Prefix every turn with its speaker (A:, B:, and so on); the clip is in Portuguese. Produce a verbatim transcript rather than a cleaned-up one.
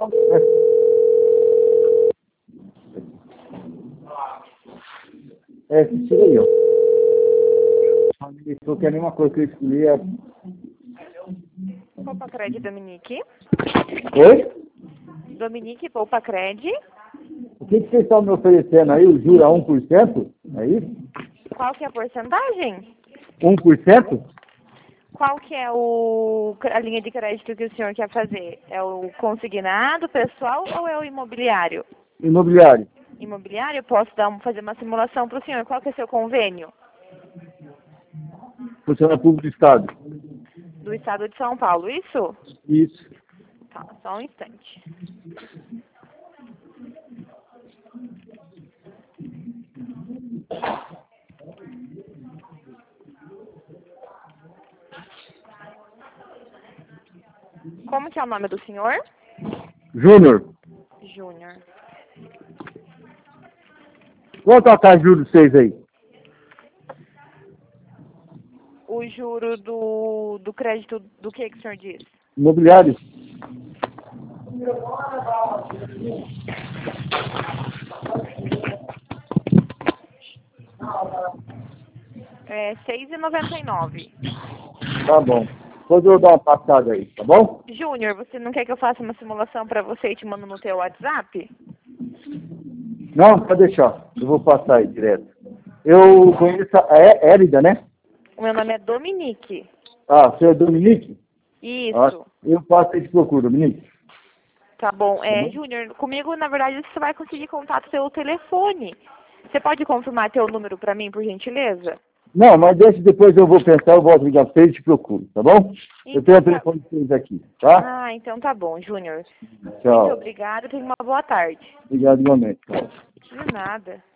A: É, tira aí, ó. Não quer nenhuma coisa que eu escolhi. É...
B: Poupa Cred, Dominique.
A: Oi?
B: Dominique, Poupa Cred.
A: O que, que vocês estão me oferecendo aí? O juro a um por cento? É isso?
B: Qual que é a porcentagem?
A: um por cento?
B: Qual que é o, a linha de crédito que o senhor quer fazer? É o consignado, pessoal ou é o imobiliário?
A: Imobiliário.
B: Imobiliário, eu posso dar um, fazer uma simulação para o senhor. Qual que é o seu convênio?
A: Funciona público do Estado.
B: Do Estado de São Paulo, isso?
A: Isso.
B: Tá, só um instante. Como que é o nome do senhor?
A: Júnior.
B: Júnior.
A: Quanto é a taxa de juros de vocês aí?
B: O juro do, do crédito do que que o senhor diz?
A: Imobiliário.
B: É seis reais e noventa e nove centavos.
A: Tá bom. Depois eu vou dar uma passada aí, tá bom?
B: Júnior, você não quer que eu faça uma simulação para você e te mando no teu WhatsApp?
A: Não, pode deixar. Eu vou passar aí direto. Eu conheço a É- Érida, né?
B: O meu nome é Dominique.
A: Ah, você é Dominique?
B: Isso.
A: Ah, eu passo aí de procura, Dominique.
B: Tá bom. É,
A: Tá bom?
B: Júnior, comigo, na verdade, você vai conseguir contato pelo telefone. Você pode confirmar teu número para mim, por gentileza?
A: Não, mas deixa, depois eu vou pensar, eu volto a ligar pra vocês e te procuro, tá bom?
B: Então,
A: eu tenho o
B: tá...
A: telefone de vocês aqui, tá?
B: Ah, então tá bom, Júnior.
A: Tchau.
B: Muito obrigada, tenha uma boa tarde.
A: Obrigado igualmente.
B: De nada.